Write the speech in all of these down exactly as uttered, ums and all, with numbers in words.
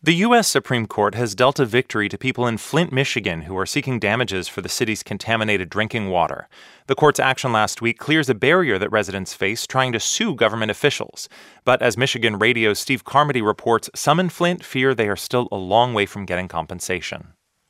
The U S Supreme Court has dealt a victory to people in Flint, Michigan, who are seeking damages for the city's contaminated drinking water. The court's action last week clears a barrier that residents face trying to sue government officials. But as Michigan Radio's Steve Carmody reports, some in Flint fear they are still a long way from getting compensation.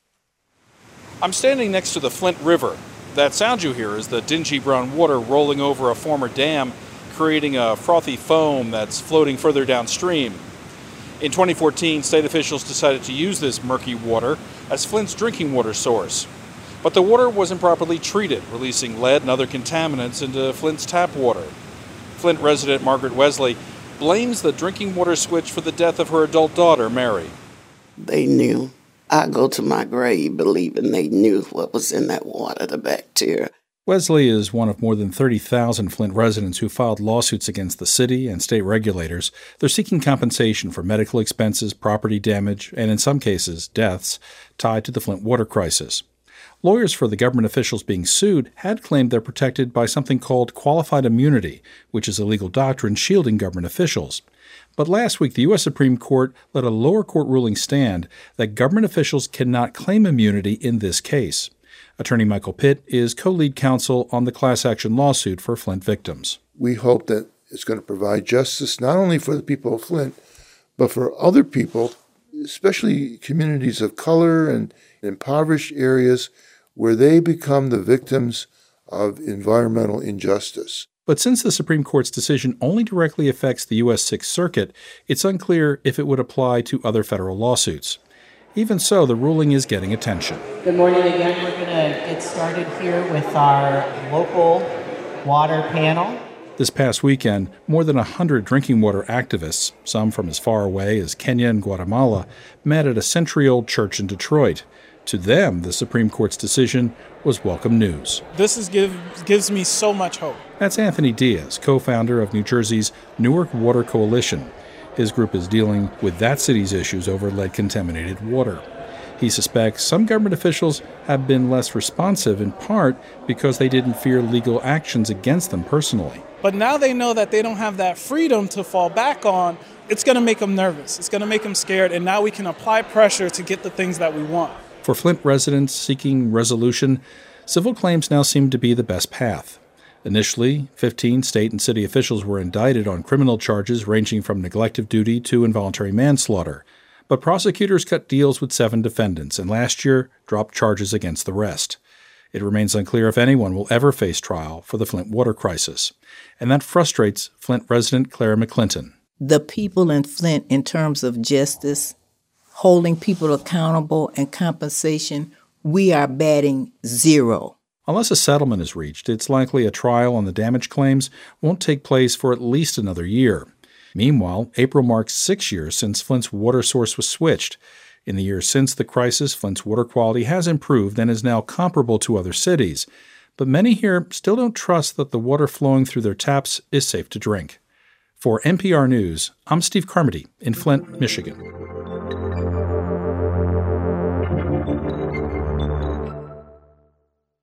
I'm standing next to the Flint River. That sound you hear is the dingy brown water rolling over a former dam, creating a frothy foam that's floating further downstream. In twenty fourteen, state officials decided to use this murky water as Flint's drinking water source. But the water wasn't properly treated, releasing lead and other contaminants into Flint's tap water. Flint resident Margaret Wesley blames the drinking water switch for the death of her adult daughter, Mary. They knew. I go to my grave believing they knew what was in that water, the bacteria. Wesley is one of more than thirty thousand Flint residents who filed lawsuits against the city and state regulators. They're seeking compensation for medical expenses, property damage, and in some cases, deaths, tied to the Flint water crisis. Lawyers for the government officials being sued had claimed they're protected by something called qualified immunity, which is a legal doctrine shielding government officials. But last week, the U S Supreme Court let a lower court ruling stand that government officials cannot claim immunity in this case. Attorney Michael Pitt is co-lead counsel on the class action lawsuit for Flint victims. We hope that it's going to provide justice not only for the people of Flint, but for other people, especially communities of color and impoverished areas where they become the victims of environmental injustice. But since the Supreme Court's decision only directly affects the U S Sixth Circuit, it's unclear if it would apply to other federal lawsuits. Even so, the ruling is getting attention. Good morning again. We're going to get started here with our local water panel. This past weekend, more than one hundred drinking water activists, some from as far away as Kenya and Guatemala, met at a century-old church in Detroit. To them, the Supreme Court's decision was welcome news. This is give, gives me so much hope. That's Anthony Diaz, co-founder of New Jersey's Newark Water Coalition. His group is dealing with that city's issues over lead-contaminated water. He suspects some government officials have been less responsive, in part because they didn't fear legal actions against them personally. But now they know that they don't have that freedom to fall back on. It's going to make them nervous. It's going to make them scared, and now we can apply pressure to get the things that we want. For Flint residents seeking resolution, civil claims now seem to be the best path. Initially, fifteen state and city officials were indicted on criminal charges ranging from neglect of duty to involuntary manslaughter. But prosecutors cut deals with seven defendants and last year dropped charges against the rest. It remains unclear if anyone will ever face trial for the Flint water crisis. And that frustrates Flint resident Clara McClinton. The people in Flint, in terms of justice, holding people accountable, and compensation, we are batting zero. Unless a settlement is reached, it's likely a trial on the damage claims won't take place for at least another year. Meanwhile, April marks six years since Flint's water source was switched. In the years since the crisis, Flint's water quality has improved and is now comparable to other cities. But many here still don't trust that the water flowing through their taps is safe to drink. For N P R News, I'm Steve Carmody in Flint, Michigan.